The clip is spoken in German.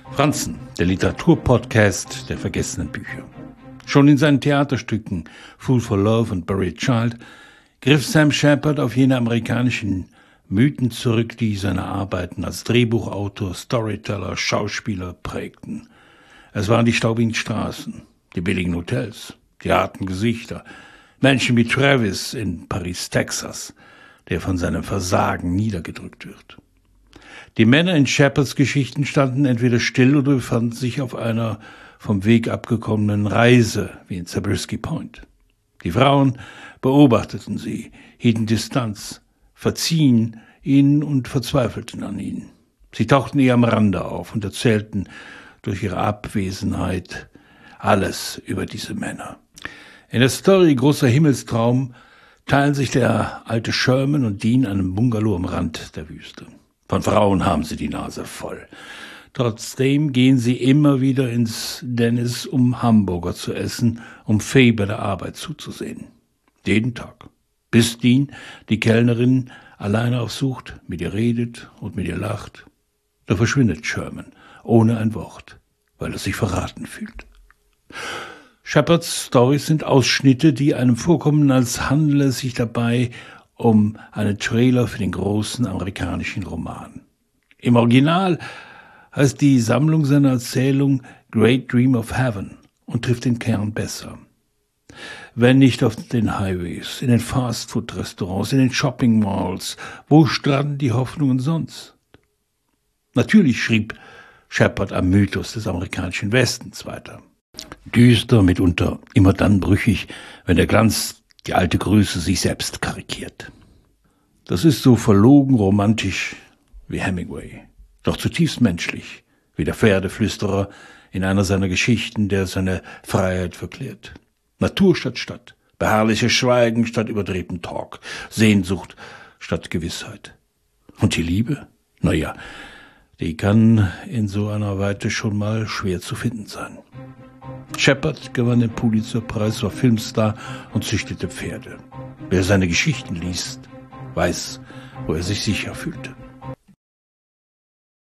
Franzen, der Literaturpodcast der vergessenen Bücher. Schon in seinen Theaterstücken Fool for Love und Buried Child griff Sam Shepard auf jene amerikanischen Mythen zurück, die seine Arbeiten als Drehbuchautor, Storyteller, Schauspieler prägten. Es waren die staubigen Straßen, die billigen Hotels, die harten Gesichter, Menschen wie Travis in Paris, Texas, der von seinem Versagen niedergedrückt wird. Die Männer in Shepards Geschichten standen entweder still oder befanden sich auf einer vom Weg abgekommenen Reise, wie in Zabriskie Point. Die Frauen beobachteten sie, hielten Distanz, verziehen ihnen und verzweifelten an ihnen. Sie tauchten eher am Rande auf und erzählten durch ihre Abwesenheit alles über diese Männer. In der Story Großer Himmelstraum teilen sich der alte Sherman und Dean einen Bungalow am Rand der Wüste. Von Frauen haben sie die Nase voll. Trotzdem gehen sie immer wieder ins Dennis, um Hamburger zu essen, um Faye bei der Arbeit zuzusehen. Jeden Tag. Bis Dean die Kellnerin alleine aufsucht, mit ihr redet und mit ihr lacht. Da verschwindet Sherman, ohne ein Wort, weil er sich verraten fühlt. Shepards Storys sind Ausschnitte, die einem vorkommen, als handele es sich dabei um einen Trailer für den großen amerikanischen Roman. Im Original heißt die Sammlung seiner Erzählung Great Dream of Heaven und trifft den Kern besser. Wenn nicht auf den Highways, in den Fastfood-Restaurants, in den Shopping-Malls, wo stranden die Hoffnungen sonst? Natürlich schrieb Shepard am Mythos des amerikanischen Westens weiter. Düster, mitunter immer dann brüchig, wenn der Glanz die alte Größe sich selbst karikiert. Das ist so verlogen romantisch wie Hemingway, doch zutiefst menschlich, wie der Pferdeflüsterer in einer seiner Geschichten, der seine Freiheit verklärt. Natur statt Stadt, beharrliches Schweigen statt überdrehtem Talk, Sehnsucht statt Gewissheit. Und die Liebe? Naja, die kann in so einer Weite schon mal schwer zu finden sein. Shepard gewann den Pulitzerpreis, war Filmstar und züchtete Pferde. Wer seine Geschichten liest, weiß, wo er sich sicher fühlte.